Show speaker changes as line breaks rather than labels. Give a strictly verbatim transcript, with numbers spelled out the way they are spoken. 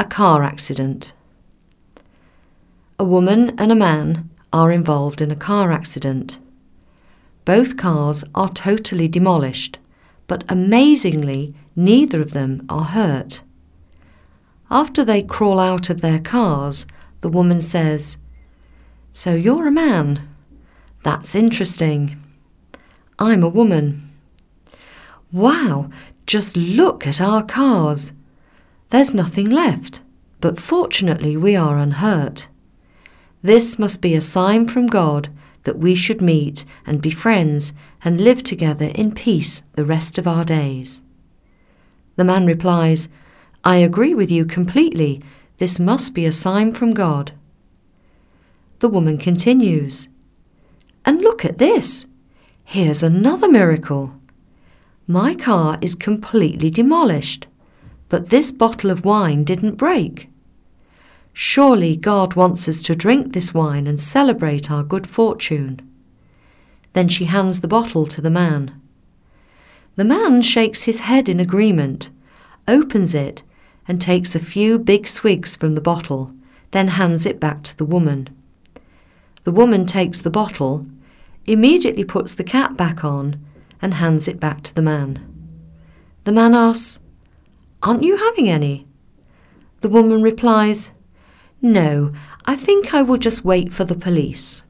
car accident. A woman and a man are involved in a car accident. Both cars are totally demolished, but amazingly, neither of them are hurt. After they crawl out of their cars, the woman says, "So you're a man? That's interesting. I'm a woman. Wow, just look at our cars. There's nothing left, but fortunately we are unhurt. This must be a sign from God that we should meet and be friends and live together in peace the rest of our days." The man replies, "I agree with you completely. This must be a sign from God." The woman continues, "And look at this. Here's another miracle. My car is completely demolished, but this bottle of wine didn't break. Surely God wants us to drink this wine and celebrate our good fortune." Then she hands the bottle to the man. The man shakes his head in agreement, opens it, and takes a few big swigs from the bottle, then hands it back to the woman. The woman takes the bottle, immediately puts the cap back on, and hands it back to the man. The man asks, "Aren't you having any?" The woman replies, "No, I think I will just wait for the police."